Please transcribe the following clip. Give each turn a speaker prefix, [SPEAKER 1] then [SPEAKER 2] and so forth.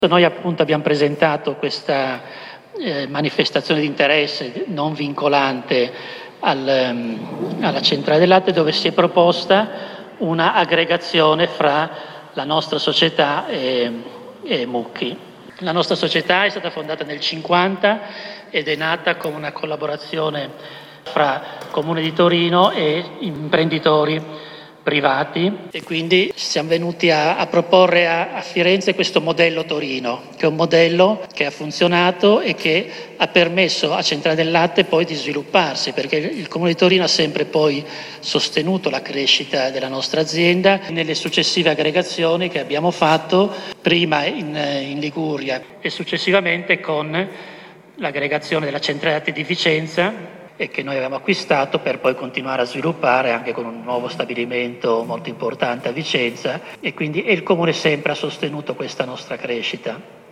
[SPEAKER 1] Noi appunto abbiamo presentato questa manifestazione di interesse non vincolante alla centrale del latte, dove si è proposta una aggregazione fra la nostra società e Mucchi. La nostra società è stata fondata nel 1950 ed è nata come una collaborazione fra Comune di Torino e imprenditori privati, e quindi siamo venuti a proporre a Firenze questo modello Torino, che è un modello che ha funzionato e che ha permesso a Centrale del Latte poi di svilupparsi, perché il Comune di Torino ha sempre poi sostenuto la crescita della nostra azienda nelle successive aggregazioni che abbiamo fatto, prima in Liguria e successivamente con l'aggregazione della Centrale Latte di Vicenza, e che noi avevamo acquistato per poi continuare a sviluppare anche con un nuovo stabilimento molto importante a Vicenza, e quindi il Comune sempre ha sostenuto questa nostra crescita.